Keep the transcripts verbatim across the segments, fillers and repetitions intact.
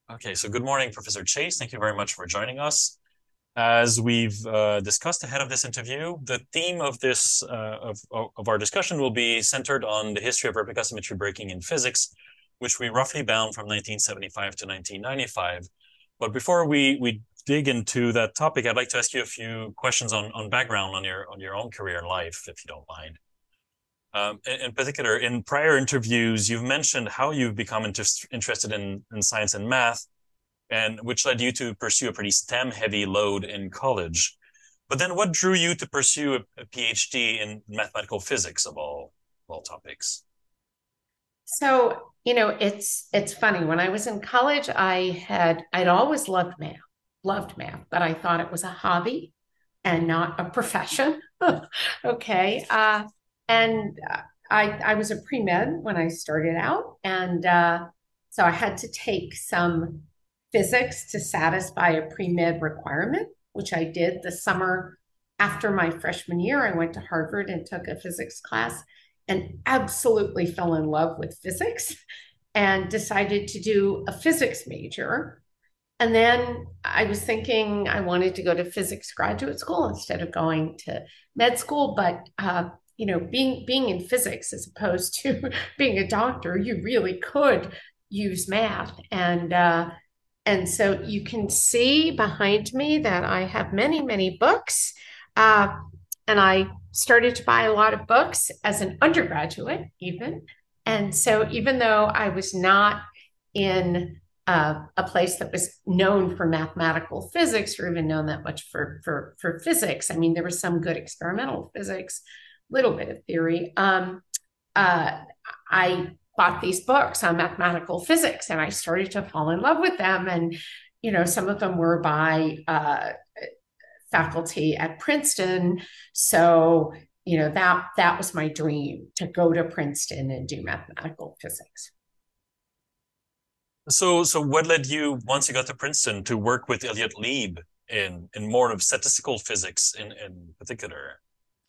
Okay, so good morning, Professor Chase. Thank you very much for joining us. As we've uh, discussed ahead of this interview, the theme of this uh, of, of our discussion will be centered on the history of replica symmetry breaking in physics, which we roughly bound from nineteen seventy-five to nineteen ninety-five. But before we we dig into that topic, I'd like to ask you a few questions on on background on your on your own career and life, if you don't mind. Um, in, in particular, in prior interviews, you've mentioned how you've become inter interested in, in science and math, and which led you to pursue a pretty STEM heavy load in college. But then what drew you to pursue a, a PhD in mathematical physics of all, of all topics? So, you know, it's it's funny. When I was in college, I had I'd always loved math, loved math, but I thought it was a hobby and not a profession. Okay. Uh, and uh, I I was a pre-med when I started out, and uh, so I had to take some physics to satisfy a pre-med requirement, which I did the summer after my freshman year. I went to Harvard and took a physics class and absolutely fell in love with physics and decided to do a physics major. And then I was thinking I wanted to go to physics graduate school instead of going to med school. But uh, you know, being being in physics as opposed to being a doctor, you really could use math. And uh, and so you can see behind me that I have many, many books. Uh, and I started to buy a lot of books as an undergraduate, even. And so, even though I was not in uh, a place that was known for mathematical physics or even known that much for, for, for physics, I mean, there was some good experimental physics, little bit of theory. Um, uh, I bought these books on mathematical physics and I started to fall in love with them. And, you know, some of them were by uh, faculty at Princeton. So, you know, that that was my dream to go to Princeton and do mathematical physics. So, so what led you, once you got to Princeton, to work with Elliot Leib in, in more of statistical physics in, in particular?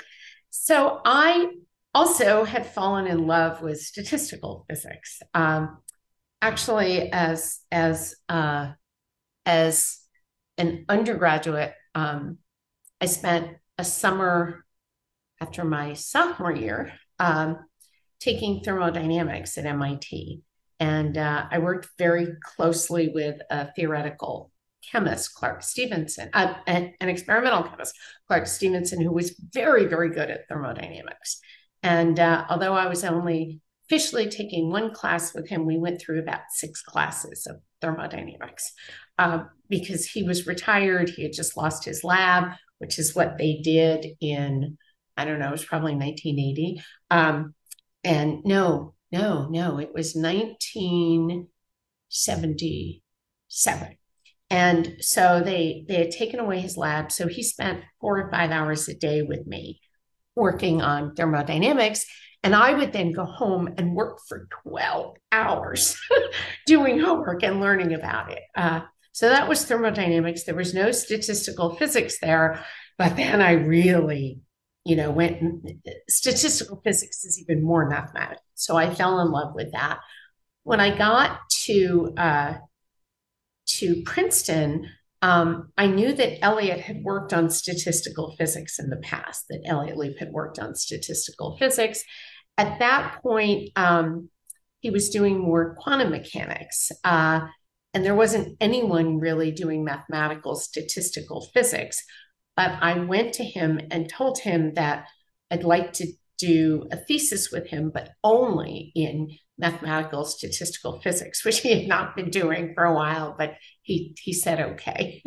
So I also had fallen in love with statistical physics. Um, actually, as as uh, as an undergraduate, um, I spent a summer after my sophomore year um, taking thermodynamics at M I T. And uh, I worked very closely with a theoretical chemist, Clark Stevenson, uh, an, an experimental chemist, Clark Stevenson, who was very, very good at thermodynamics. And uh, although I was only officially taking one class with him, we went through about six classes of thermodynamics uh, because he was retired. He had just lost his lab, which is what they did in, I don't know, it was probably nineteen eighty. Um, and no, no, no, it was nineteen seventy-seven. And so they they had taken away his lab. So he spent four or five hours a day with me working on thermodynamics. And I would then go home and work for twelve hours doing homework and learning about it. Uh, so that was thermodynamics. There was no statistical physics there. But then I really, you know, went, statistical physics is even more mathematical. So I fell in love with that. When I got to uh, to Princeton, um, I knew that Elliot had worked on statistical physics in the past, that Elliot Leib had worked on statistical physics. At that point, um, he was doing more quantum mechanics. Uh, and there wasn't anyone really doing mathematical statistical physics. But I went to him and told him that I'd like to do a thesis with him, but only in mathematical statistical physics, which he had not been doing for a while, but he he said okay.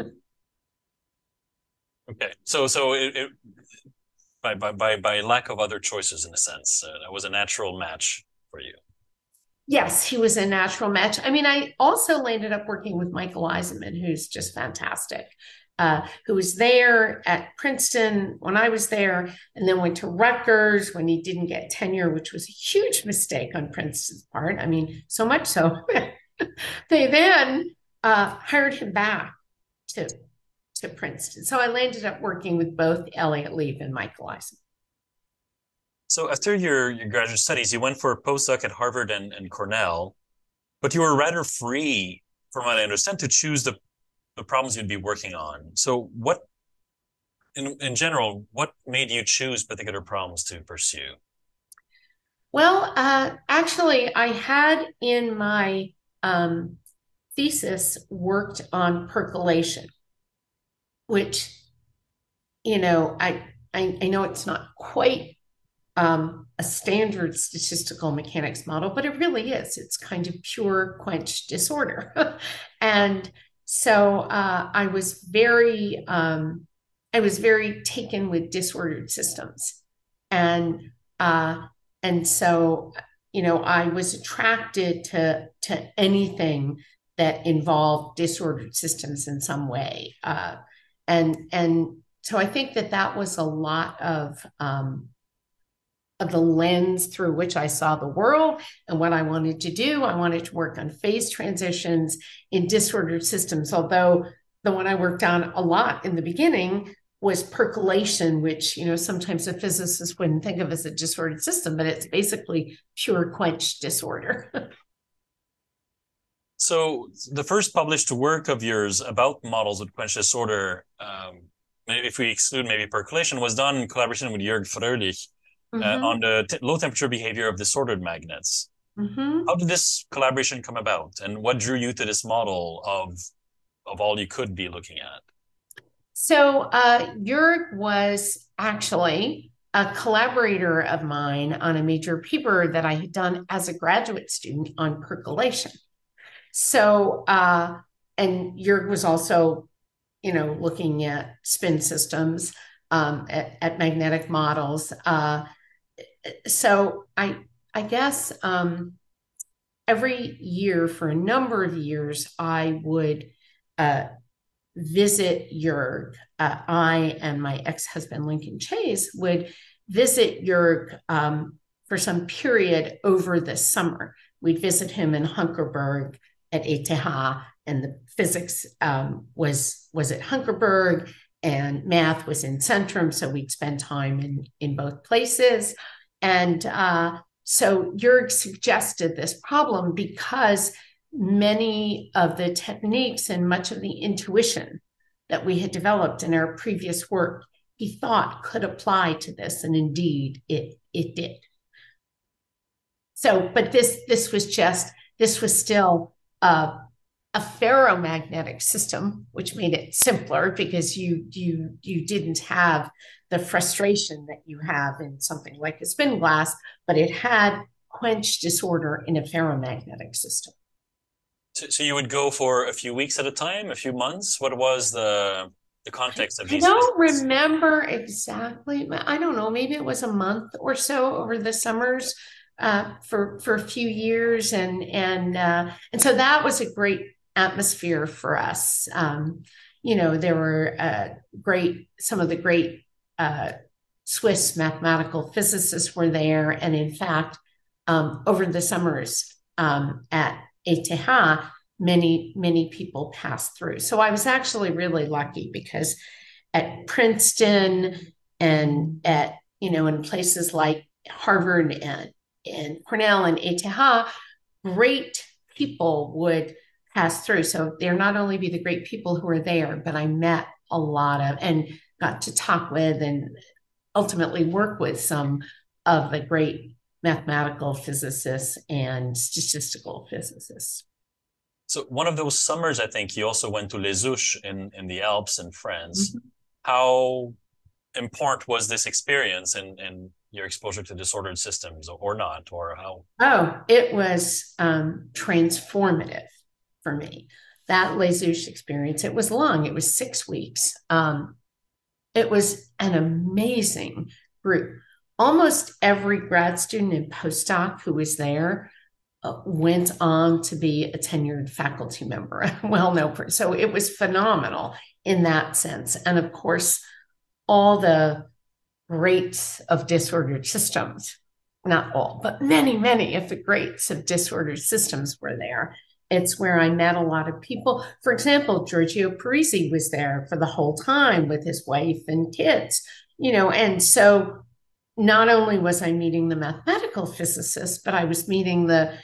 Okay, so so it, it, by, by by by lack of other choices, in a sense, uh, that was a natural match for you. Yes, he was a natural match. I mean, I also ended up working with Michael Eisenman, who's just fantastic, uh, who was there at Princeton when I was there, and then went to Rutgers when he didn't get tenure, which was a huge mistake on Princeton's part. I mean, so much so they then uh, hired him back to to Princeton. So I landed up working with both Elliot Leib and Michael Eisenman. So after your, your graduate studies, you went for a postdoc at Harvard and, and Cornell, but you were rather free from what I understand, to choose the, the problems you'd be working on. So what, in, in general, what made you choose particular problems to pursue? Well, uh, actually, I had in my um, thesis worked on percolation, which, you know, I, I, I know it's not quite um, a standard statistical mechanics model, but it really is. It's kind of pure quench disorder. And so uh, I was very, um, I was very taken with disordered systems. And uh, and so, you know, I was attracted to to anything that involved disordered systems in some way. Uh, and and so I think that that was a lot of um, of the lens through which I saw the world and what I wanted to do. I wanted to work on phase transitions in disordered systems, although the one I worked on a lot in the beginning was percolation, which, you know, sometimes a physicist wouldn't think of as a disordered system, but it's basically pure quench disorder. So the first published work of yours about models with quench disorder, um, if we exclude maybe percolation, was done in collaboration with Jörg Fröhlich uh, Mm-hmm. on the t- low temperature behavior of disordered magnets. Mm-hmm. How did this collaboration come about, and what drew you to this model of of all you could be looking at? So uh, Jörg was actually a collaborator of mine on a major paper that I had done as a graduate student on percolation. So, uh, and Jörg was also, you know, looking at spin systems, um, at, at magnetic models. Uh, so I, I guess um, every year for a number of years, I would uh, visit Jörg. Uh, I and my ex-husband Lincoln Chase would visit Jörg um, for some period over the summer. We'd visit him in Hunkerberg at E T H, and the physics um, was was at Hunkerberg, and math was in Centrum. So we'd spend time in in both places, and uh, so Jörg suggested this problem because many of the techniques and much of the intuition that we had developed in our previous work, he thought could apply to this, and indeed it it did. So, but this this was just this was still uh, a ferromagnetic system, which made it simpler because you you you didn't have the frustration that you have in something like a spin glass, but it had quench disorder in a ferromagnetic system. So, so you would go for a few weeks at a time, a few months. What was the the context of I these don't visits? remember exactly. I don't know. Maybe it was a month or so over the summers uh, for for a few years, and and uh, and so that was a great atmosphere for us. Um, you know, there were uh, great some of the great uh, Swiss mathematical physicists were there, and in fact, um, over the summers um, at E T H, many, many people passed through. So I was actually really lucky because at Princeton and at, you know, in places like Harvard and, and Cornell and E T H, great people would pass through. So they're not only be the great people who are there, but I met a lot of and got to talk with and ultimately work with some of the great mathematical physicists and statistical physicists. So one of those summers, I think you also went to Les Ouches in, in the Alps in France. Mm-hmm. How important was this experience and, and your exposure to disordered systems or not, or how? Oh, it was um, transformative for me. That Les Ouches experience, it was long, it was six weeks. Um, it was an amazing group. Almost every grad student and postdoc who was there uh, went on to be a tenured faculty member, well known. So it was phenomenal in that sense. And of course, all the greats of disordered systems, not all, but many, many of the greats of disordered systems were there. It's where I met a lot of people. For example, Giorgio Parisi was there for the whole time with his wife and kids, you know, and so not only was I meeting the mathematical physicists, but I was meeting the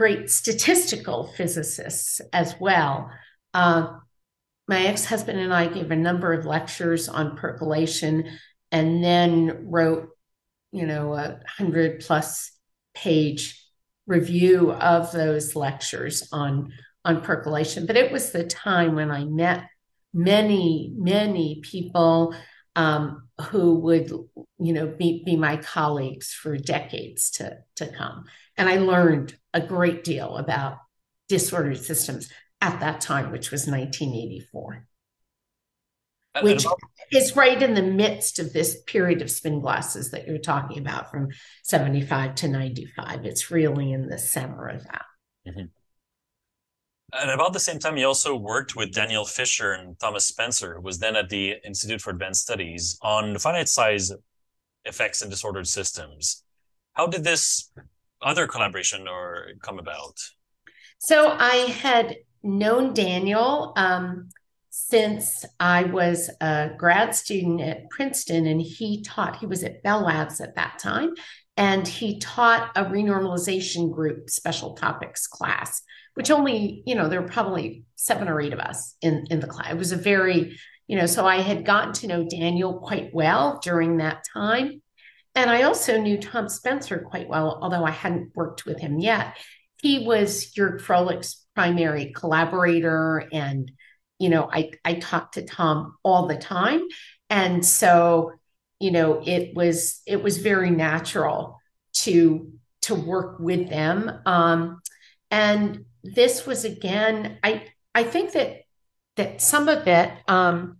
great statistical physicists as well. Uh, my ex-husband and I gave a number of lectures on percolation and then wrote, you know, a hundred plus page review of those lectures on, on percolation. But it was the time when I met many, many people um, who would, you know, be, be my colleagues for decades to, to come. And I learned a great deal about disordered systems at that time, which was nineteen eighty-four, And, and which about, is right in the midst of this period of spin glasses that you're talking about from seventy-five to ninety-five. It's really in the center of that. mhm. And about the same time, you also worked with Daniel Fisher and Thomas Spencer, who was then at the Institute for Advanced Studies, on finite size effects in disordered systems. How did this other collaboration or come about? So I had known Daniel um, since I was a grad student at Princeton, and he taught, he was at Bell Labs at that time, and he taught a renormalization group special topics class, which only, you know, there were probably seven or eight of us in, in the class. It was a very, you know, so I had gotten to know Daniel quite well during that time. And I also knew Tom Spencer quite well, although I hadn't worked with him yet. He was Jörg Froehlich's primary collaborator, and you know, I I talked to Tom all the time, and so you know, it was it was very natural to to work with them. Um, and this was again, I I think that that some of it. Um,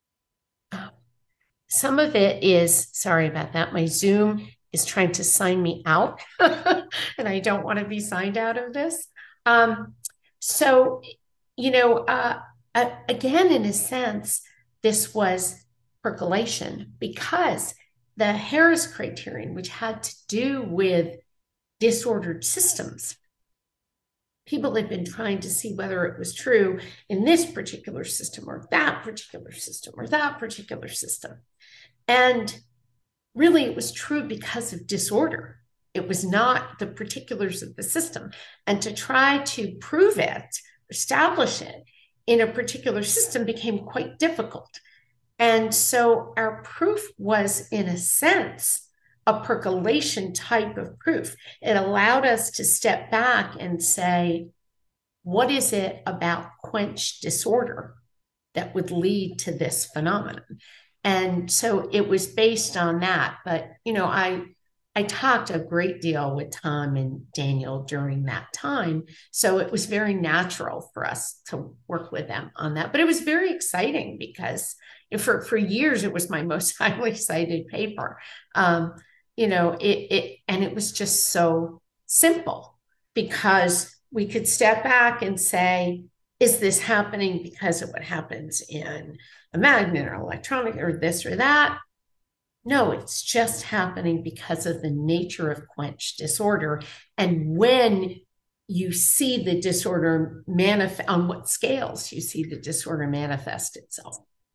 Some of it is, sorry about that, my Zoom is trying to sign me out, and I don't want to be signed out of this. Um, so, you know, uh, uh, again, in a sense, this was percolation because the Harris criterion, which had to do with disordered systems, people had been trying to see whether it was true in this particular system or that particular system or that particular system. And really, it was true because of disorder. It was not the particulars of the system. And to try to prove it, establish it in a particular system became quite difficult. And so our proof was, in a sense, a percolation type of proof. It allowed us to step back and say, what is it about quench disorder that would lead to this phenomenon? And so it was based on that. But, you know, I I talked a great deal with Tom and Daniel during that time. So it was very natural for us to work with them on that. But it was very exciting because for, for years, it was my most highly cited paper. Um, you know, it, it and it was just so simple because we could step back and say, is this happening because of what happens in a magnet or electronic or this or that? No, it's just happening because of the nature of quench disorder. And when you see the disorder manifest, on what scales you see the disorder manifest itself.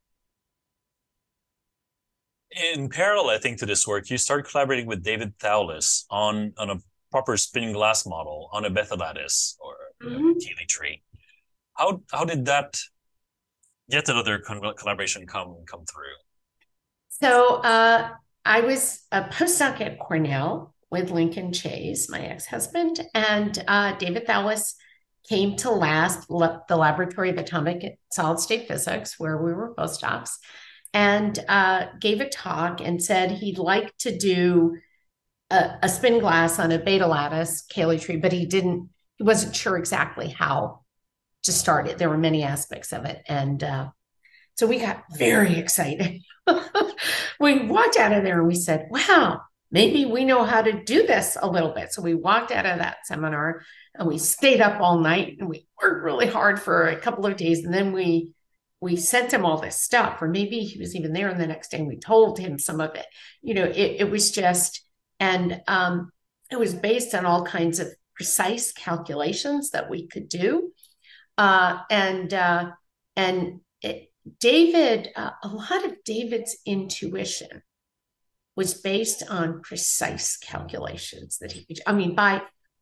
In parallel, I think, to this work, you started collaborating with David Thouless on, on a proper spinning glass model on a Bethe lattice or mm-hmm. a Cayley tree. How how did that yet another collaboration come come through? So uh, I was a postdoc at Cornell with Lincoln Chase, my ex-husband, and uh, David Thouless came to LASP, the Laboratory of Atomic Solid-State Physics, where we were postdocs, and uh, gave a talk and said he'd like to do a, a spin glass on a beta lattice Cayley tree, but he didn't, he wasn't sure exactly how to start it. There were many aspects of it. And uh, so we got very excited. We walked out of there and we said, wow, maybe we know how to do this a little bit. So we walked out of that seminar and we stayed up all night and we worked really hard for a couple of days. And then we we sent him all this stuff, or maybe he was even there. And the next day we told him some of it. You know, it, it was just, and um, it was based on all kinds of precise calculations that we could do. Uh, and uh, and it, David, uh, a lot of David's intuition was based on precise calculations that he, I mean, by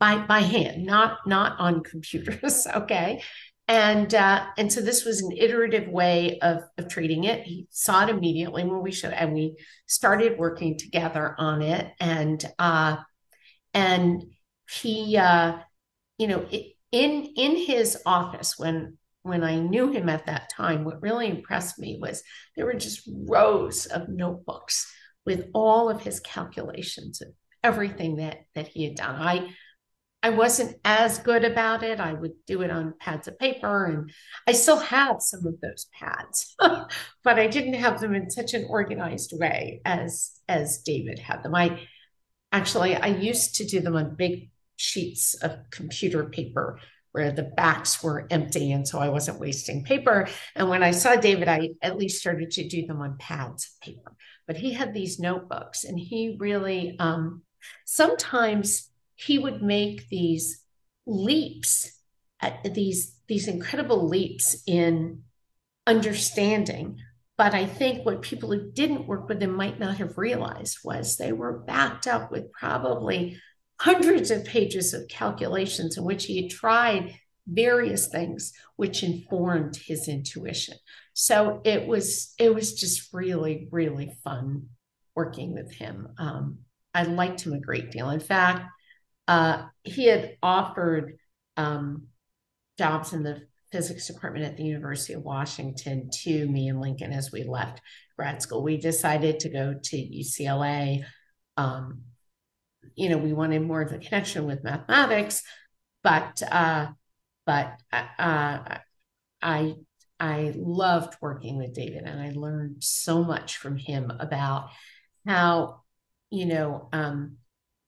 by by hand, not not on computers. Okay. And uh, and so this was an iterative way of, of treating it. He saw it immediately when we should, and we started working together on it. And uh, and he, uh, you know, in in his office when when I knew him at that time, what really impressed me was there were just rows of notebooks with all of his calculations of everything that that he had done. I I wasn't as good about it. I would do it on pads of paper, and I still have some of those pads, but I didn't have them in such an organized way as as David had them. I actually I used to do them on big sheets of computer paper where the backs were empty, and so I wasn't wasting paper. And when I saw David, I at least started to do them on pads of paper. But he had these notebooks, and he really um, sometimes he would make these leaps, at these these incredible leaps in understanding. But I think what people who didn't work with him might not have realized was they were backed up with probably hundreds of pages of calculations in which he had tried various things which informed his intuition. So it was it was just really, really fun working with him. Um, I liked him a great deal. In fact, uh, he had offered um, jobs in the physics department at the University of Washington to me and Lincoln as we left grad school. We decided to go to U C L A. Um, you know, we wanted more of a connection with mathematics, but uh, but uh, I I loved working with David, and I learned so much from him about how, you know, um,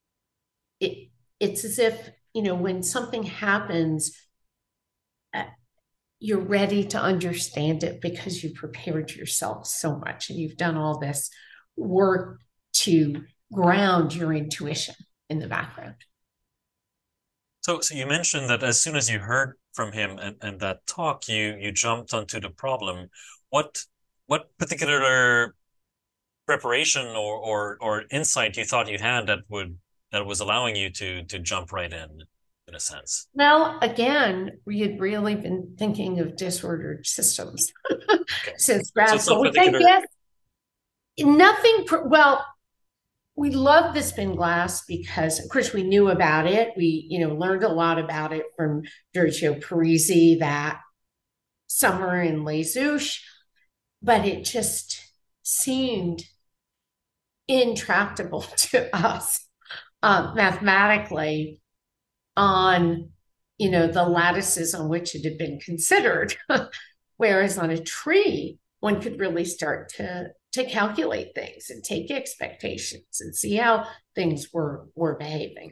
it it's as if, you know, when something happens, uh, you're ready to understand it because you prepared yourself so much and you've done all this work to ground your intuition in the background. So, so you mentioned that as soon as you heard from him and, and that talk, you you jumped onto the problem. What what particular preparation or, or or insight you thought you had that would that was allowing you to to jump right in, in a sense? Well, again, we had really been thinking of disordered systems Okay. since So grad it's not school. We think, particular. yes, nothing, well, we loved the spin glass because, of course, we knew about it. We, you know, learned a lot about it from Giorgio Parisi that summer in Les Ouches, but it just seemed intractable to us uh, mathematically on, you know, the lattices on which it had been considered. Whereas on a tree, one could really start to to calculate things and take expectations and see how things were were behaving.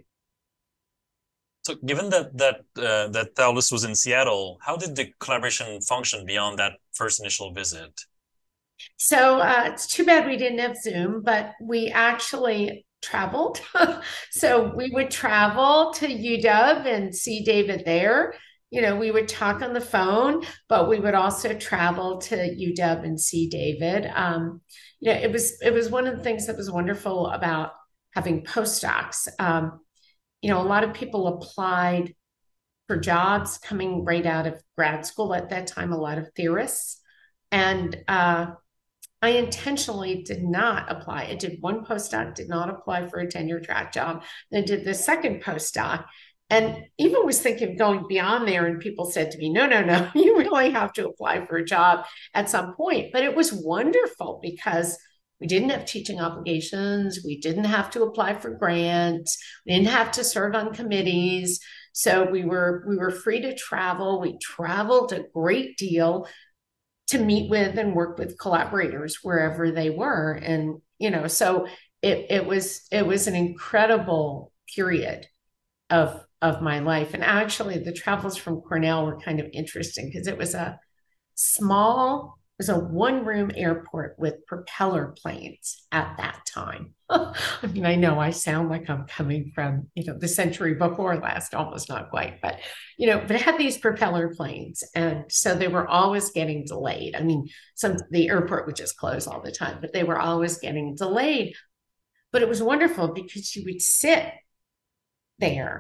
So, given that that uh, that Thouless was in Seattle, how did the collaboration function beyond that first initial visit? So uh, it's too bad we didn't have Zoom, but we actually traveled. So we would travel to U W and see David there. You know, we would talk on the phone, but we would also travel to U W and see David. Um, you know, it was it was one of the things that was wonderful about having postdocs. Um, you know, a lot of people applied for jobs coming right out of grad school at that time, a lot of theorists. And uh, I intentionally did not apply. I did one postdoc, did not apply for a tenure track job, then did the second postdoc. And even was thinking of going beyond there, and people said to me, no, no, no, you really have to apply for a job at some point. But it was wonderful because we didn't have teaching obligations. We didn't have to apply for grants. We didn't have to serve on committees. So we were we were free to travel. We traveled a great deal to meet with and work with collaborators wherever they were. And, you know, so it it was it was an incredible period of of my life. And actually the travels from Cornell were kind of interesting because it was a small, it was a one-room airport with propeller planes at that time. I mean, I know I sound like I'm coming from, you know, the century before last, almost not quite, but, you know, but it had these propeller planes. And so they were always getting delayed. I mean, some, the airport would just close all the time, but they were always getting delayed. But it was wonderful because you would sit there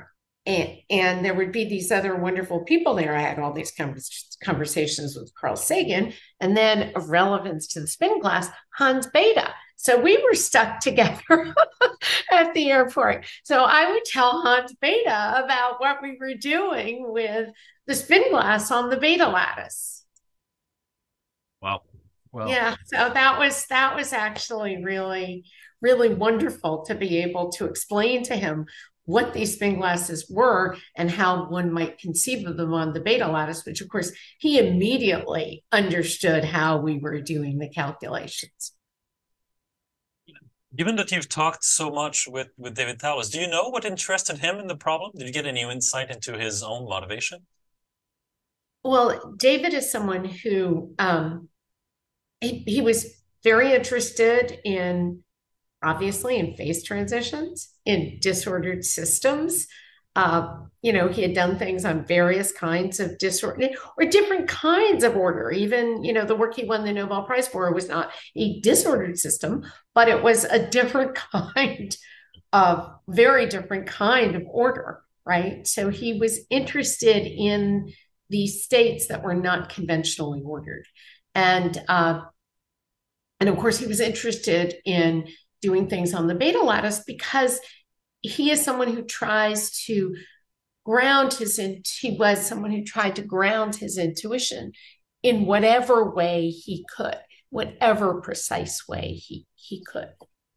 and, and there would be these other wonderful people there. I had all these conversations with Carl Sagan, and then of relevance to the spin glass, Hans Bethe. So we were stuck together at the airport. So I would tell Hans Bethe about what we were doing with the spin glass on the Bethe lattice. Wow. Well, yeah, so that was that was actually really, really wonderful to be able to explain to him what these spin glasses were and how one might conceive of them on the Bethe lattice, which of course he immediately understood how we were doing the calculations. Given that you've talked so much with, with David Thales, do you know what interested him in the problem? Did you get any insight into his own motivation? Well, David is someone who um, he, he was very interested in, obviously, in phase transitions, in disordered systems. Uh, you know, he had done things on various kinds of disorder or different kinds of order. Even, you know, the work he won the Nobel Prize for was not a disordered system, but it was a different kind of, very different kind of order, right? So he was interested in these states that were not conventionally ordered. And, uh, and of course, he was interested in doing things on the Bethe lattice because he is someone who tries to ground his, he was someone who tried to ground his intuition in whatever way he could, whatever precise way he, he could.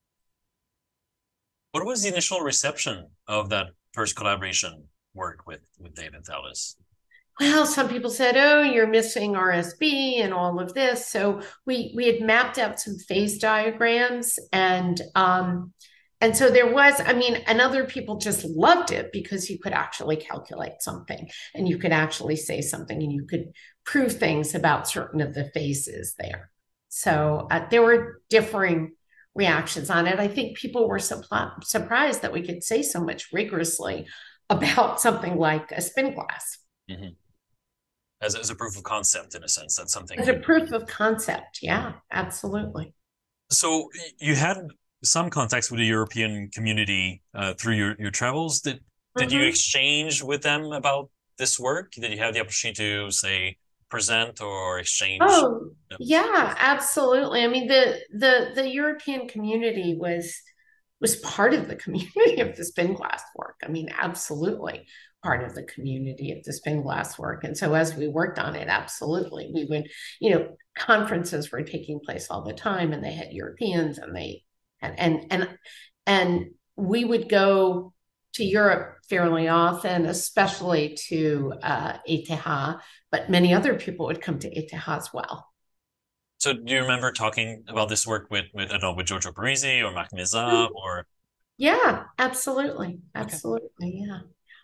What was the initial reception of that first collaboration work with, with David Thales? Well, some people said, oh, you're missing R S B and all of this. So we we had mapped out some phase diagrams, and um, and so there was, I mean, and other people just loved it because you could actually calculate something and you could actually say something and you could prove things about certain of the phases there. So uh, there were differing reactions on it. I think people were su- surprised that we could say so much rigorously about something like a spin glass. Mm-hmm. As, as a proof of concept, in a sense, that's something. As a proof of concept, yeah, absolutely. So you had some contacts with the European community uh, through your, your travels. Did did mm-hmm. you exchange with them about this work? Did you have the opportunity to, say, present or exchange? Oh, yeah, absolutely. I mean, the the the European community was was part of the community of the spin glass work. I mean, absolutely part of the community of the spin glass work. And so as we worked on it, absolutely, we would, you know, conferences were taking place all the time, and they had Europeans, and they and and and and we would go to Europe fairly often, especially to uh, E T H, but many other people would come to E T H as well. So do you remember talking about this work with, with I don't know, with Giorgio Parisi or Marc Mézard or? Yeah, absolutely. Absolutely. Okay. Yeah.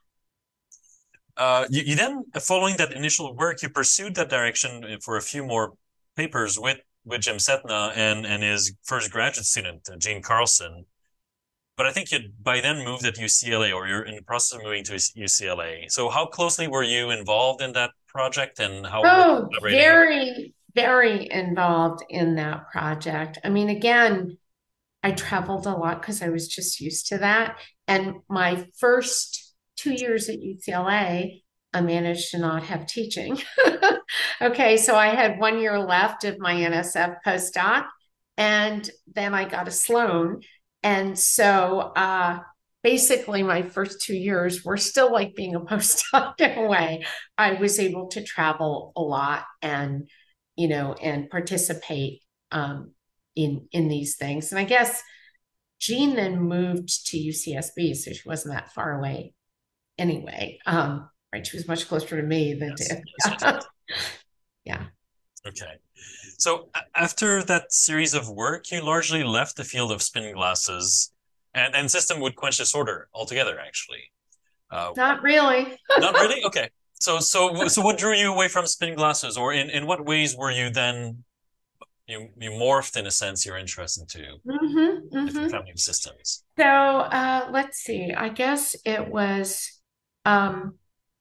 Uh, you, you then, following that initial work, you pursued that direction for a few more papers with, with Jim Setna and, and his first graduate student, Gene Carlson. But I think you by then moved at U C L A, or you're in the process of moving to U C L A. So how closely were you involved in that project, and how? Oh, very, very involved in that project. I mean, again, I traveled a lot because I was just used to that. And my first two years at U C L A, I managed to not have teaching. Okay, so I had one year left of my N S F postdoc, and then I got a Sloan. And so uh, basically my first two years were still like being a postdoc in a way. I was able to travel a lot and, you know, and participate um, in, in these things. And I guess Jean then moved to U C S B, so she wasn't that far away anyway. Um, right, she was much closer to me than yes, to yes. Yeah. Okay. So after that series of work, you largely left the field of spin glasses and, and system would quench disorder altogether, actually. Uh, not really. Not really? Okay. So so so what drew you away from spin glasses, or in, in what ways were you then you you morphed in a sense your interest into mm-hmm, mm-hmm. different family of systems? So uh, let's see. I guess it was um,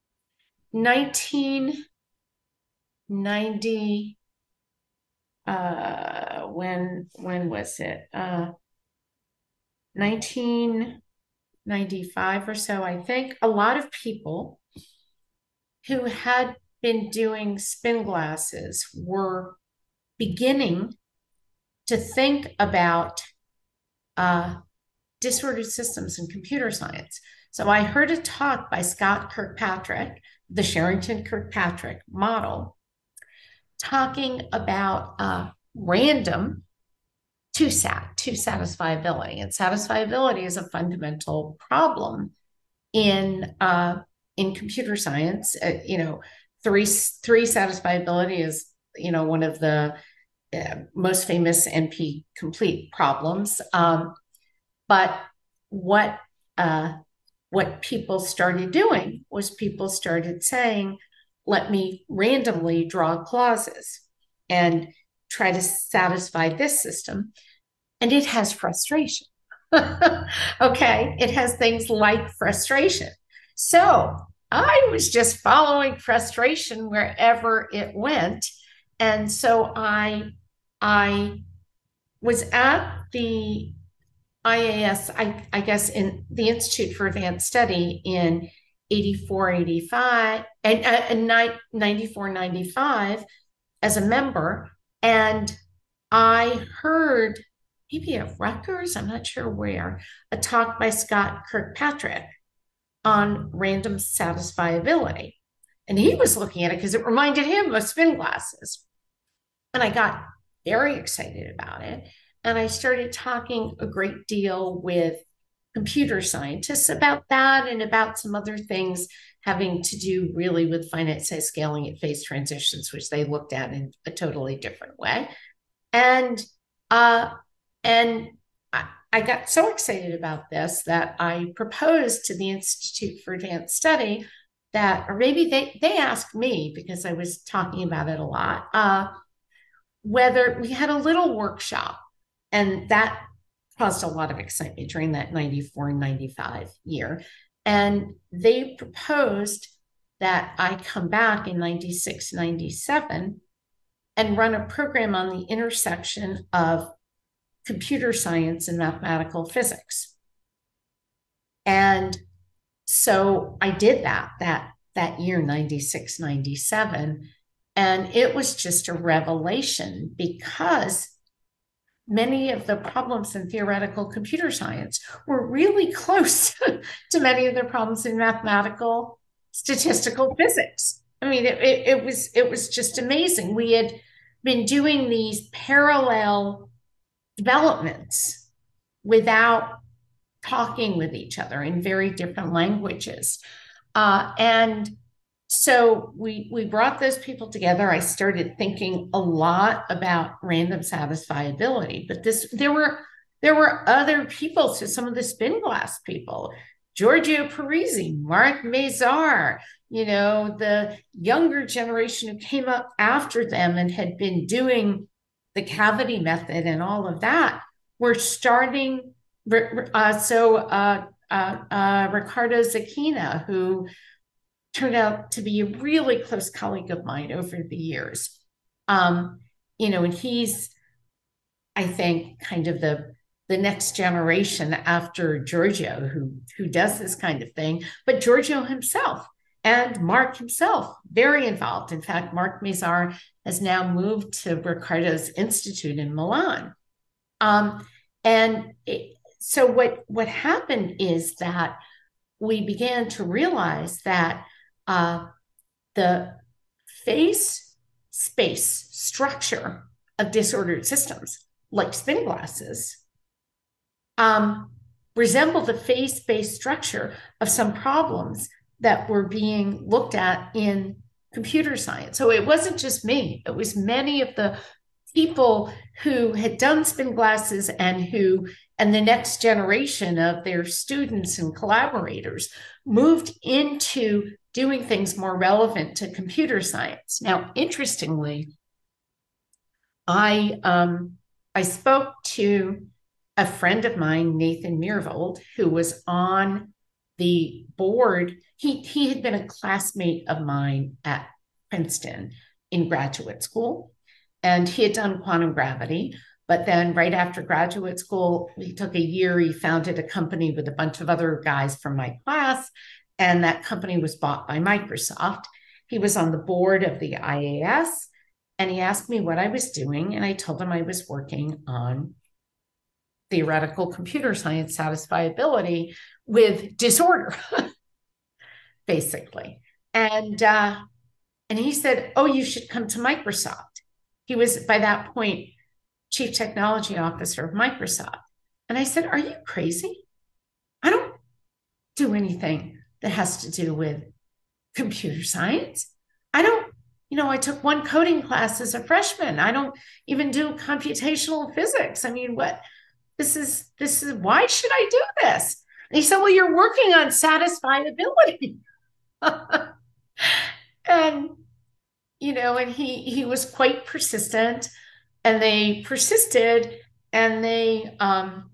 nineteen ninety. Uh, when when was it? Uh, nineteen ninety-five or so, I think, a lot of people who had been doing spin glasses were beginning to think about uh, disordered systems in computer science. So I heard a talk by Scott Kirkpatrick, the Sherrington Kirkpatrick model, talking about uh, random two sat, two satisfiability. And satisfiability is a fundamental problem in uh, in computer science. Uh, you know, three three satisfiability is, you know, one of the uh, most famous N P complete problems. Um, but what uh, what people started doing was people started saying, let me randomly draw clauses and try to satisfy this system. And it has frustration. Okay, it has things like frustration. So I was just following frustration wherever it went. And so I I was at the I A S, I, I guess, in the Institute for Advanced Study in eighty-four, eighty-five, and, uh, and ninety-four, ninety-five as a member. And I heard, maybe at Rutgers, I'm not sure where, a talk by Scott Kirkpatrick on random satisfiability. And he was looking at it because it reminded him of spin glasses. And I got very excited about it. And I started talking a great deal with computer scientists about that and about some other things having to do really with finite size scaling at phase transitions, which they looked at in a totally different way. And uh, and I, I got so excited about this that I proposed to the Institute for Advanced Study that, or maybe they they asked me because I was talking about it a lot, uh, whether we had a little workshop. And that caused a lot of excitement during that ninety-four and ninety-five year. And they proposed that I come back in ninety-six, ninety-seven and run a program on the intersection of computer science and mathematical physics. And so I did that that that year, ninety-six, ninety-seven. And it was just a revelation because many of the problems in theoretical computer science were really close to many of the problems in mathematical statistical physics. I mean, it, it, it was it was just amazing. We had been doing these parallel developments without talking with each other in very different languages. Uh, and so we we brought those people together. I started thinking a lot about random satisfiability, but this there were there were other people. So some of the spin glass people, Giorgio Parisi, Mark Mazar, you know, the younger generation who came up after them and had been doing the cavity method and all of that, were starting. Uh, so uh, uh, uh, Ricardo Zecchina, who turned out to be a really close colleague of mine over the years. Um, you know, and he's, I think, kind of the the next generation after Giorgio who who does this kind of thing. But Giorgio himself and Mark himself, very involved. In fact, Mark Mazar has now moved to Ricardo's Institute in Milan. Um, and it, so what what happened is that we began to realize that Uh, the phase space structure of disordered systems, like spin glasses, um, resemble the phase space structure of some problems that were being looked at in computer science. So it wasn't just me, it was many of the people who had done spin glasses and who, and the next generation of their students and collaborators moved into doing things more relevant to computer science. Now, interestingly, I um, I spoke to a friend of mine, Nathan Myhrvold, who was on the board. He, he had been a classmate of mine at Princeton in graduate school, and he had done quantum gravity, But then right after graduate school, he took a year, he founded a company with a bunch of other guys from my class, and that company was bought by Microsoft. He was on the board of the I A S, and he asked me what I was doing, and I told him I was working on theoretical computer science satisfiability with disorder, basically. And uh, and he said, "Oh, you should come to Microsoft." He was, by that point, chief technology officer of Microsoft. And I said, "Are you crazy? I don't do anything that has to do with computer science. I don't, you know, I took one coding class as a freshman. I don't even do computational physics. I mean, what, this is, this is, why should I do this?" And he said, "Well, you're working on satisfiability." And, you know, and he, he was quite persistent, and they persisted, and they, um,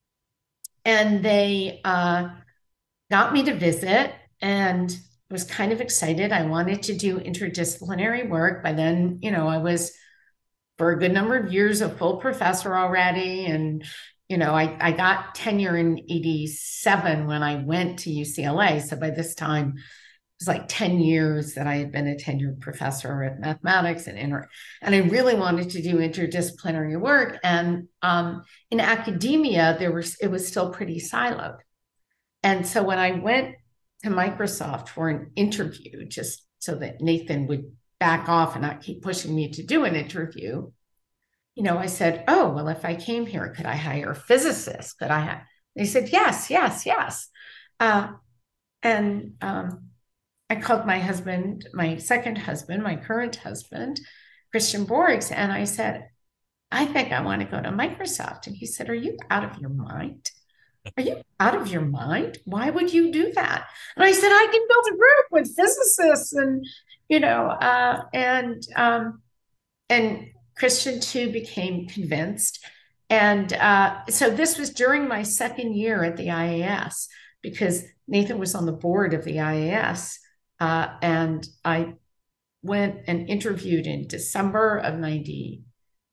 and they, uh, got me to visit, and was kind of excited. I wanted to do interdisciplinary work. By then, you know, I was, for a good number of years, a full professor already. And, you know, I, I got tenure in eighty-seven when I went to U C L A. So by this time, it was like ten years that I had been a tenured professor of mathematics and inter, and I really wanted to do interdisciplinary work. And um, in academia, there was, it was still pretty siloed. And so when I went to Microsoft for an interview, just so that Nathan would back off and not keep pushing me to do an interview, you know, I said, "Oh, well, if I came here, could I hire a physicist? Could I have?" They said, "Yes, yes, yes." Uh, and um, I called my husband, my second husband, my current husband, Christian Borgs, and I said, "I think I want to go to Microsoft." And he said, "Are you out of your mind? Are you out of your mind? Why would you do that?" And I said, "I can build a group with physicists," and, you know, uh, and, um, and Christian too became convinced. And uh, so this was during my second year at the I A S, because Nathan was on the board of the I A S. Uh, and I went and interviewed in December of ninety,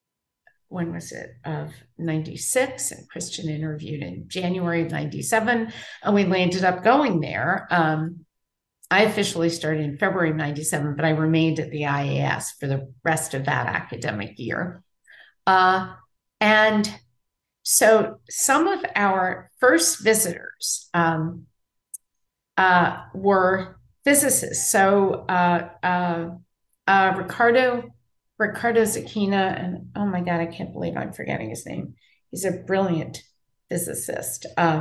when was it, of ninety-six, and Christian interviewed in January of ninety-seven, and we landed up going there. Um, I officially started in February of ninety-seven, but I remained at the I A S for the rest of that academic year. Uh, and so some of our first visitors um, uh, were physicists. So uh, uh, uh, Ricardo Ricardo Zecchina, and oh my God, I can't believe I'm forgetting his name. He's a brilliant physicist. Uh,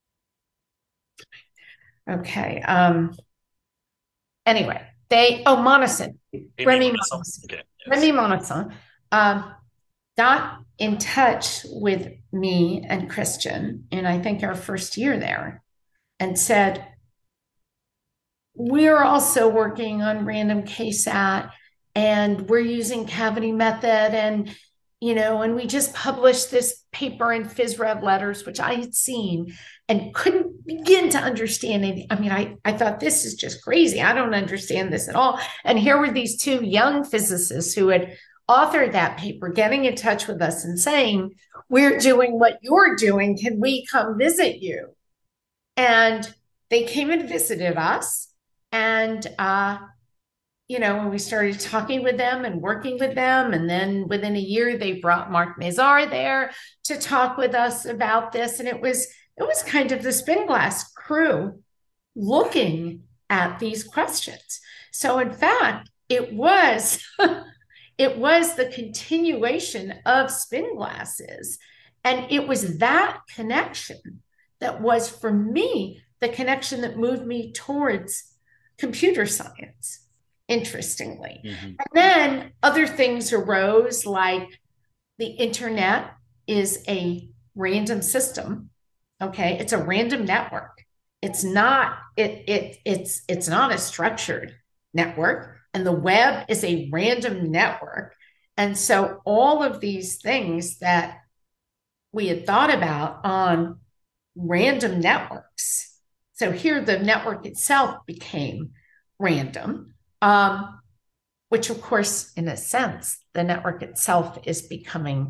okay. Um, anyway, they, oh, Moneson, Remy Moneson. Okay, yes. Remy Moneson um, got in touch with me and Christian in, I think, our first year there, and said, "We're also working on random K-SAT, and we're using cavity method, and, you know, and we just published this paper in PhysRev Letters," which I had seen and couldn't begin to understand it. I mean, I, I thought, this is just crazy. I don't understand this at all. And here were these two young physicists who had authored that paper getting in touch with us and saying, "We're doing what you're doing. Can we come visit you?" And they came and visited us. And, uh, you know, when we started talking with them and working with them, and then within a year, they brought Mark Mazar there to talk with us about this. And it was, it was kind of the Spinglass crew looking at these questions. So in fact, it was, it was the continuation of Spinglasses. And it was that connection that was, for me, the connection that moved me towards computer science, interestingly. Mm-hmm. And then other things arose, like the internet is a random system. Okay, it's a random network. It's not, it, it, it's, it's not a structured network, and the web is a random network. And so all of these things that we had thought about on random networks, so here the network itself became random, um, which of course, in a sense, the network itself is becoming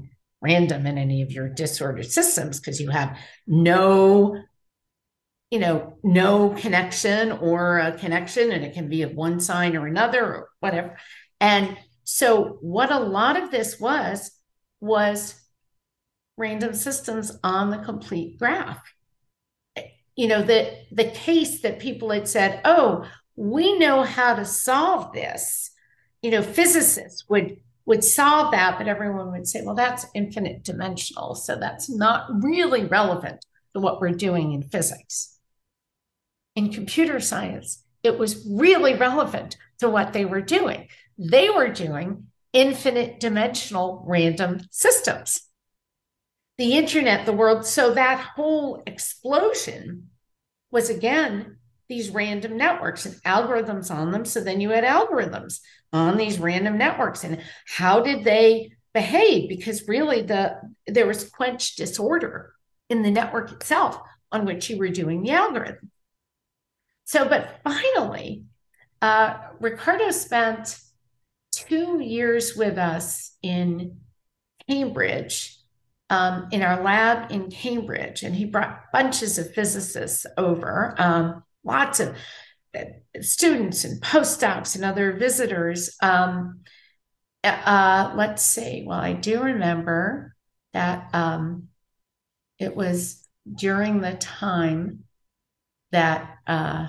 random in any of your disordered systems because you have no, you know, no connection or a connection, and it can be of one sign or another or whatever. And so what a lot of this was, was random systems on the complete graph. You know, the, the case that people had said, oh, we know how to solve this. You know, physicists would would solve that, but everyone would say, well, that's infinite dimensional, so that's not really relevant to what we're doing in physics. In computer science, it was really relevant to what they were doing. They were doing infinite dimensional random systems. The internet, the world, so that whole explosion was, again, these random networks and algorithms on them. So then you had algorithms on these random networks, and how did they behave? Because really the there was quench disorder in the network itself on which you were doing the algorithm. So, but finally, uh, Ricardo spent two years with us in Cambridge, um, in our lab in Cambridge, and he brought bunches of physicists over, um, lots of students and postdocs and other visitors. Um, uh, let's see. Well, I do remember that um, it was during the time that uh,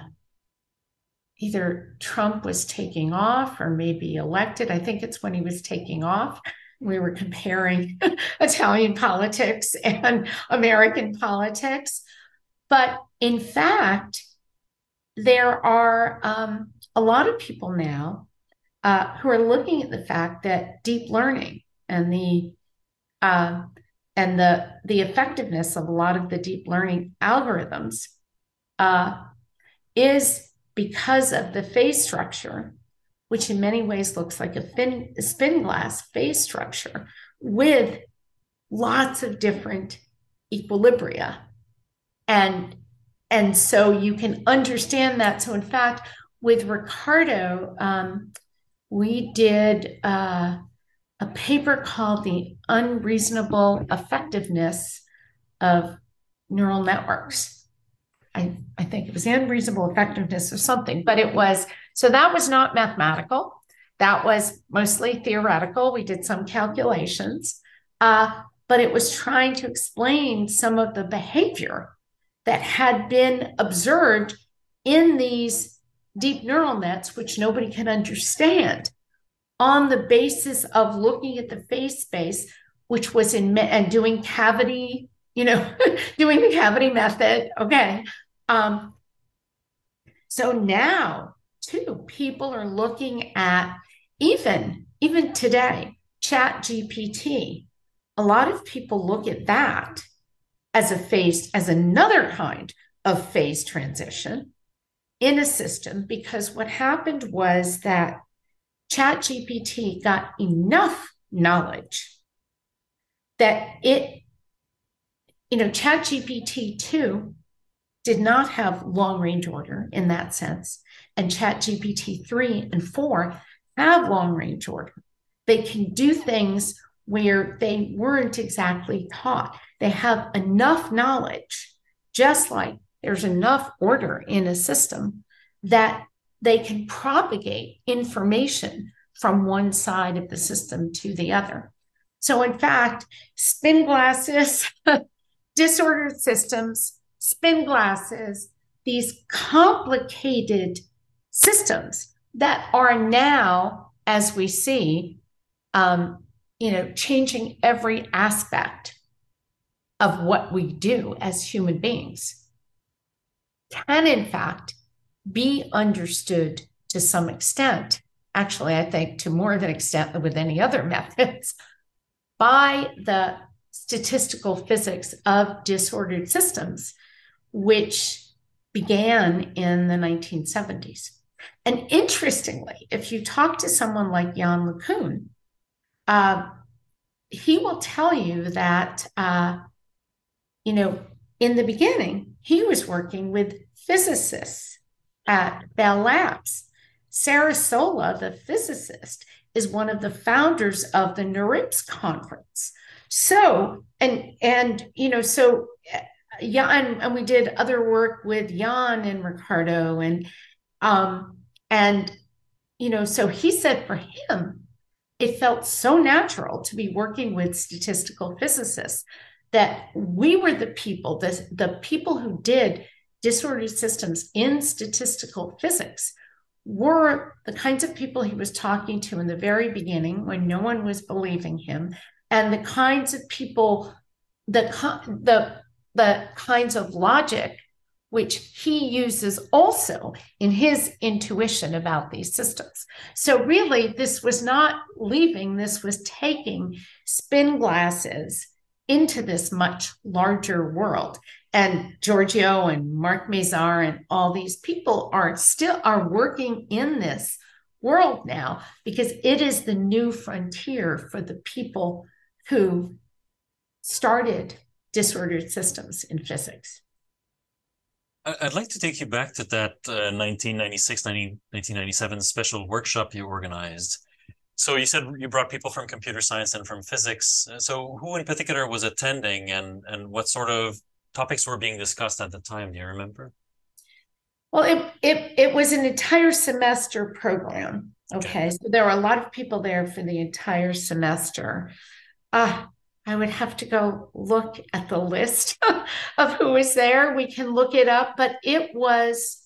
either Trump was taking off or maybe elected. I think it's when he was taking off. We were comparing Italian politics and American politics. But in fact, there are um, a lot of people now uh, who are looking at the fact that deep learning and the uh, and the the effectiveness of a lot of the deep learning algorithms uh, is because of the phase structure, which in many ways looks like a, fin, a spin glass phase structure with lots of different equilibria. And And so you can understand that. So in fact, with Ricardo, um, we did uh, a paper called The Unreasonable Effectiveness of Neural Networks. I, I think it was the unreasonable effectiveness of something, but it was, so that was not mathematical. That was mostly theoretical. We did some calculations, uh, but it was trying to explain some of the behavior that had been observed in these deep neural nets, which nobody can understand, on the basis of looking at the phase space, which was in and doing cavity, you know, doing the cavity method. Okay. Um, so now, too, people are looking at even, even today, Chat G P T. A lot of people look at that as a phase, as another kind of phase transition in a system, because what happened was that Chat G P T got enough knowledge that it, you know, Chat G P T two did not have long range order in that sense, and Chat G P T three and four have long range order. They can do things where they weren't exactly taught. They have enough knowledge, just like there's enough order in a system, that they can propagate information from one side of the system to the other. So in fact, spin glasses, disordered systems, spin glasses, these complicated systems that are now, as we see, um, you know, changing every aspect of what we do as human beings, can in fact be understood to some extent, actually, I think to more of an extent than with any other methods, by the statistical physics of disordered systems, which began in the nineteen seventies. And interestingly, if you talk to someone like Yann LeCun, uh, he will tell you that, uh, you know, in the beginning, he was working with physicists at Bell Labs. Sarah Sola, the physicist, is one of the founders of the NeurIPS conference. So, and, and, you know, so yeah, and, and we did other work with Jan and Ricardo and, um, and, you know, so he said for him, it felt so natural to be working with statistical physicists that we were the people, the, the people who did disordered systems in statistical physics were the kinds of people he was talking to in the very beginning when no one was believing him, and the kinds of people, the, the, the kinds of logic which he uses also in his intuition about these systems. So really, this was not leaving, this was taking spin glasses into this much larger world. And Giorgio and Mark Mazar and all these people are still are working in this world now because it is the new frontier for the people who started disordered systems in physics. I'd like to take you back to that uh, nineteen ninety-six, nineteen ninety-seven special workshop you organized. So you said you brought people from computer science and from physics. So who in particular was attending, and, and what sort of topics were being discussed at the time? Do you remember? Well, it, it, it was an entire semester program. Okay. okay. So there were a lot of people there for the entire semester. Uh, I would have to go look at the list of who was there. We can look it up, but it was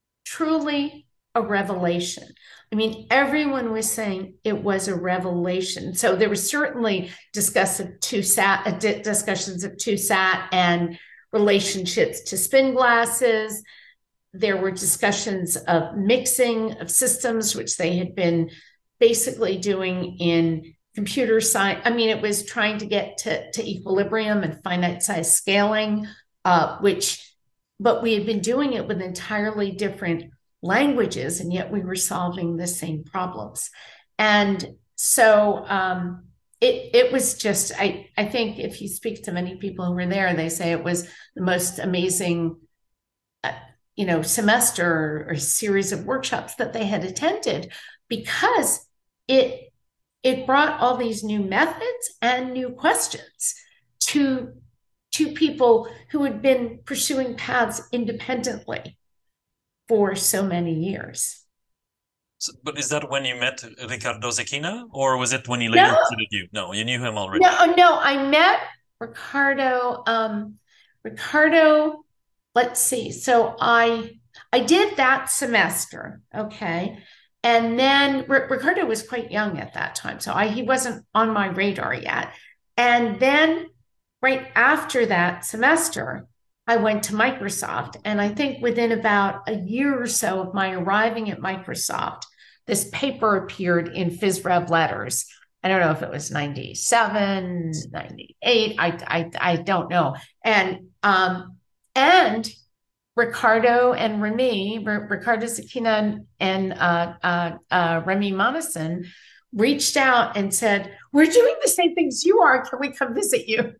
truly a revelation. I mean, everyone was saying it was a revelation. So there was certainly discuss of two sat, uh, discussions of two sat and relationships to spin glasses. There were discussions of mixing of systems, which they had been basically doing in computer science. I mean, it was trying to get to, to equilibrium and finite size scaling, uh, which, but we had been doing it with entirely different languages, and yet we were solving the same problems. And so um, it, it was just, I, I think if you speak to many people who were there, they say it was the most amazing, uh, you know, semester or series of workshops that they had attended, because it, it brought all these new methods and new questions to, to people who had been pursuing paths independently for so many years. So, but is that when you met Ricardo Zecchina, or was it when he later no. visited you? No, you knew him already. No, no, I met Ricardo. Um, Ricardo, let's see. So I I did that semester, okay. And then R- Ricardo was quite young at that time, so I, he wasn't on my radar yet. And then right after that semester, I went to Microsoft. And I think within about a year or so of my arriving at Microsoft, this paper appeared in PhysRev Letters. I don't know if it was ninety-seven, ninety-eight, I, I, I don't know. And, um, and Ricardo and Remy, R- Ricardo Zecchina and uh, uh, uh, Remy Moneson reached out and said, we're doing the same things you are. Can we come visit you?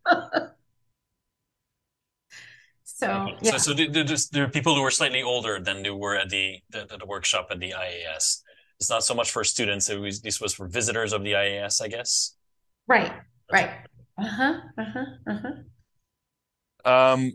so, yeah. So, so there, there are people who were slightly older than they were at the, the, the workshop at the I A S. It's not so much for students. It was, this was for visitors of the I A S, I guess. Right, right. Uh-huh, uh-huh, uh-huh. Um,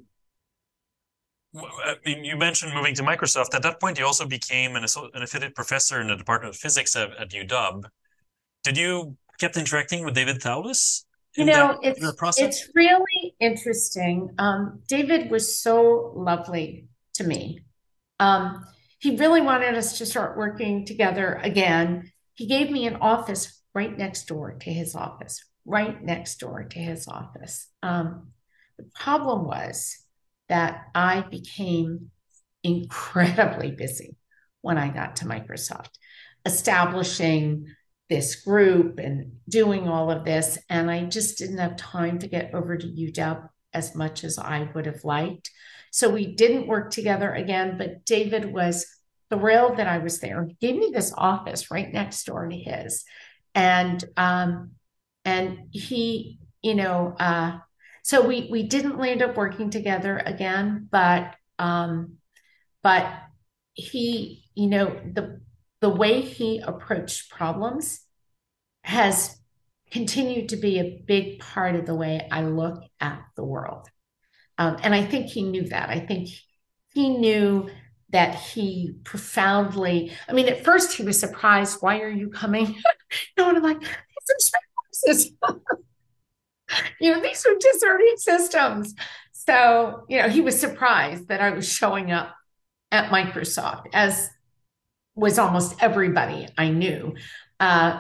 you mentioned moving to Microsoft. At that point, you also became an, an affiliate professor in the Department of Physics at, at U W. Did you kept interacting with David Thouless? You know, that, it's it's really interesting. Um, David was so lovely to me. Um, he really wanted us to start working together again. He gave me an office right next door to his office, right next door to his office. Um, the problem was that I became incredibly busy when I got to Microsoft, establishing this group and doing all of this. And I just didn't have time to get over to U W as much as I would have liked. So we didn't work together again, but David was thrilled that I was there. He gave me this office right next door to his. And, um, and he, you know, uh, so we, we didn't land up working together again, but, um, but he, you know, the, the way he approached problems has continued to be a big part of the way I look at the world. Um, and I think he knew that. I think he knew that he profoundly, I mean, at first he was surprised, why are you coming? No, and I'm like, these are spaces. You know, these are discerning systems. So, you know, he was surprised that I was showing up at Microsoft, as was almost everybody I knew. Uh,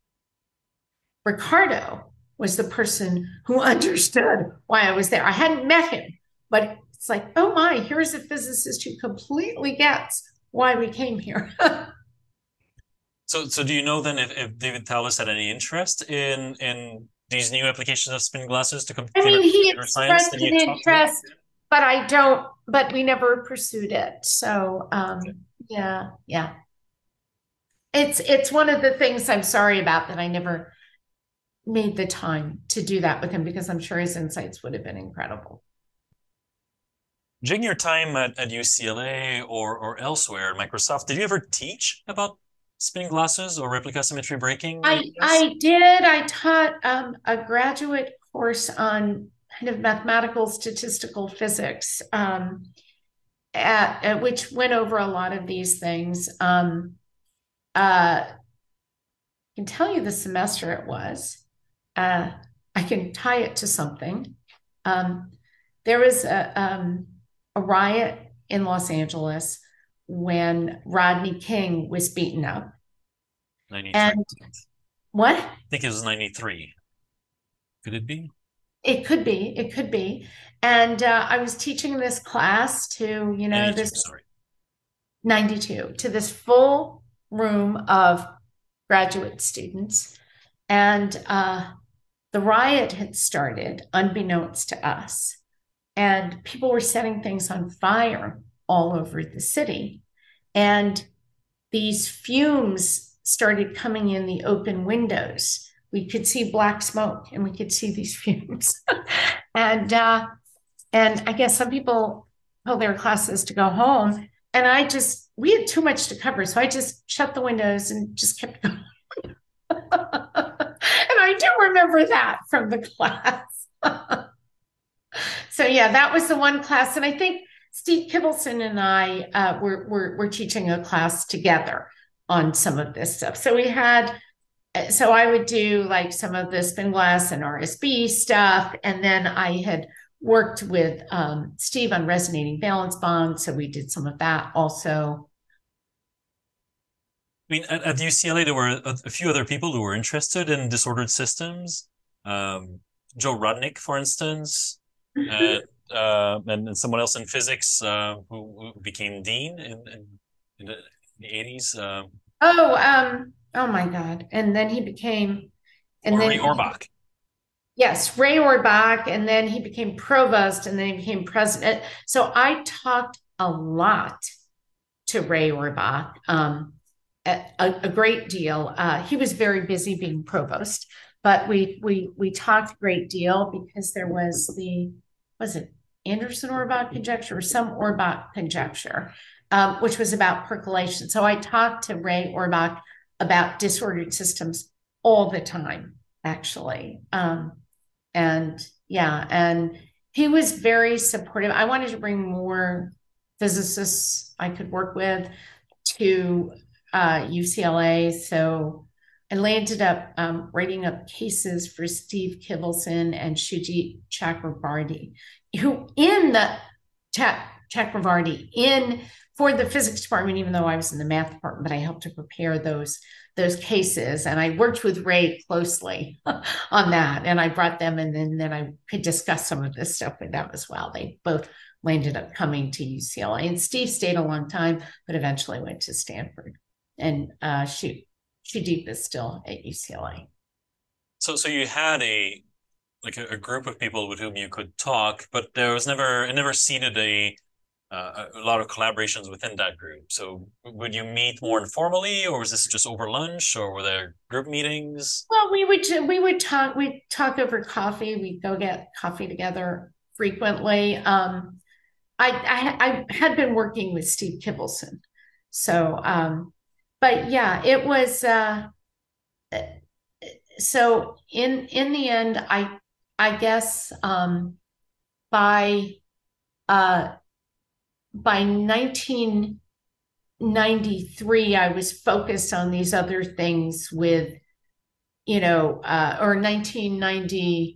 Ricardo was the person who understood why I was there. I hadn't met him, but it's like, oh my, here's a physicist who completely gets why we came here. So, so do you know then if, if David Thales had any interest in in these new applications of spin glasses to I computer mean, he computer science? expressed Did an you talk to him? interest, but I don't, but we never pursued it. So, Okay. um, yeah, yeah. It's it's one of the things I'm sorry about, that I never made the time to do that with him, because I'm sure his insights would have been incredible. During your time at, at U C L A or or elsewhere at Microsoft, did you ever teach about spin glasses or replica symmetry breaking I ideas? I did. I taught um, a graduate course on kind of mathematical statistical physics, um, at, at which went over a lot of these things. Um, uh, I can tell you the semester it was. Uh, I can tie it to something. Um, there was a, um, a riot in Los Angeles when Rodney King was beaten up. ninety-three. And what? I think it was ninety-three. Could it be? It could be, it could be. And uh, I was teaching this class to, you know, ninety-two, this sorry. ninety-two, to this full room of graduate students. And uh, the riot had started unbeknownst to us. And people were setting things on fire all over the city. And these fumes started coming in the open windows. We could see black smoke and we could see these fumes. and uh, and I guess some people told their classes to go home. And I just, we had too much to cover. So I just shut the windows and just kept going. And I do remember that from the class. So yeah, that was the one class. And I think Steve Kivelson and I uh, were, were, were teaching a class together on some of this stuff. So we had, so I would do like some of the spin glass and R S B stuff. And then I had worked with um, Steve on resonating valence bonds. So we did some of that also. I mean, at, at U C L A, there were a, a few other people who were interested in disordered systems. Um, Joe Rudnick, for instance, uh, Mhm. uh, and, and someone else in physics uh, who, who became dean in, in, in the, the eighties, uh, Oh, um, oh my God. And then he became, and or then Ray he, Orbach. yes, Ray Orbach, and then he became provost, and then he became president. So I talked a lot to Ray Orbach, um, a, a great deal. Uh, he was very busy being provost, but we we we talked a great deal because there was the, was it Anderson Orbach conjecture or some Orbach conjecture, um, which was about percolation. So I talked to Ray Orbach about disordered systems all the time, actually. Um, and yeah, and he was very supportive. I wanted to bring more physicists I could work with to uh, U C L A. So I landed up um, writing up cases for Steve Kivelson and Shuji Chakravarty, who in the Chak- Chakravarty in for the physics department, even though I was in the math department, but I helped to prepare those those cases. And I worked with Ray closely on that. And I brought them, and then, then I could discuss some of this stuff with them as well. They both ended up coming to U C L A. And Steve stayed a long time, but eventually went to Stanford. And uh, shoot, Shudeep is still at U C L A. So, so you had a like a, a group of people with whom you could talk, but there was never it never seeded a uh, a lot of collaborations within that group. So, would you meet more informally, or was this just over lunch, or were there group meetings? Well, we would we would talk we talk over coffee. We'd go get coffee together frequently. Um, I, I I had been working with Steve Kivelson, so um, but yeah, it was uh, so in in the end, I I guess um, by uh, by nineteen ninety-three, I was focused on these other things with, you know, uh, or nineteen ninety-four,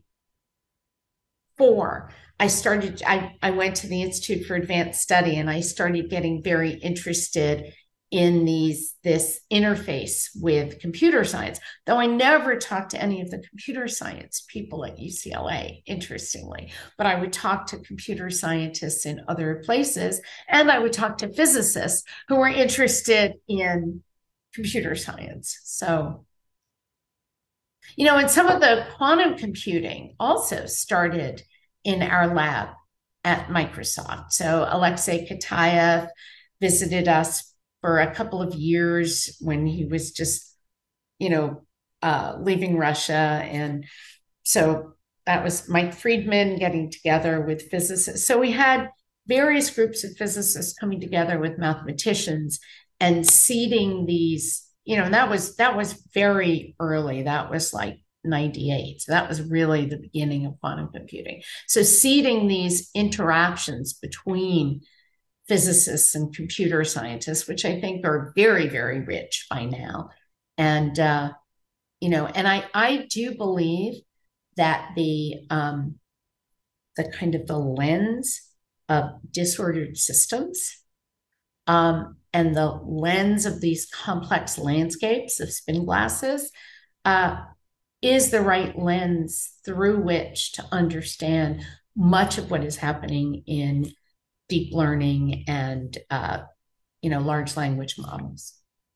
I started, I, I went to the Institute for Advanced Study and I started getting very interested in these this interface with computer science, though I never talked to any of the computer science people at U C L A, interestingly, but I would talk to computer scientists in other places, and I would talk to physicists who were interested in computer science. So, you know, and some of the quantum computing also started in our lab at Microsoft. So Alexei Kitaev visited us for a couple of years when he was just, you know, uh, leaving Russia. And so that was Mike Friedman getting together with physicists. So we had various groups of physicists coming together with mathematicians and seeding these, you know, and that was that was very early. That was like ninety-eight. So that was really the beginning of quantum computing. So seeding these interactions between physicists and computer scientists, which I think are very, very rich by now. And, uh, you know, and I, I do believe that the, um, the kind of the lens of disordered systems, um, and the lens of these complex landscapes of spin glasses, uh, is the right lens through which to understand much of what is happening in deep learning and, uh, you know, large language models.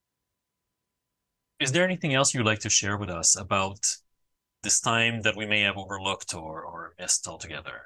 Is there anything else you'd like to share with us about this time that we may have overlooked or, or missed altogether?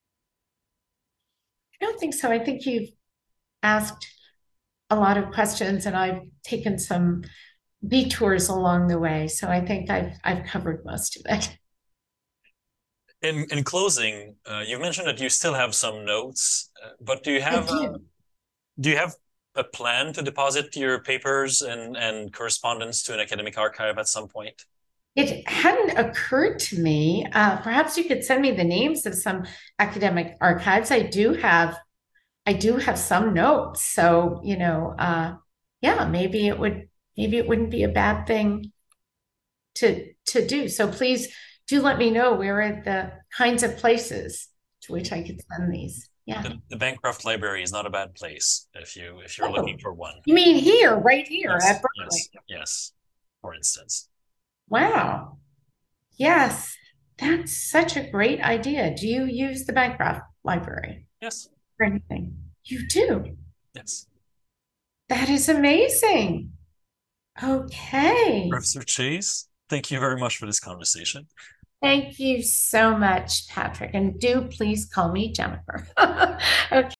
I don't think so. I think you've asked a lot of questions and I've taken some detours along the way. So I think I've I've covered most of it. In in closing, uh, you mentioned that you still have some notes, uh, but do you I have a, do. do you have a plan to deposit your papers and and correspondence to an academic archive at some point? It hadn't occurred to me. Uh, perhaps you could send me the names of some academic archives. I do have I do have some notes. So, you know, uh, yeah, maybe it would maybe it wouldn't be a bad thing to to do. So please do let me know where are the kinds of places to which I could send these. Yeah. The, the Bancroft Library is not a bad place if you if you're looking Oh, for one. you mean here, right here at Yes, Berkeley? yes, yes. For instance. Wow. Yes, that's such a great idea. Do you use the Bancroft Library Yes, for anything? You do. yes. That is amazing. Okay. Professor Chase, thank you very much for this conversation. Thank you so much, Patrick. And do please call me Jennifer. Okay.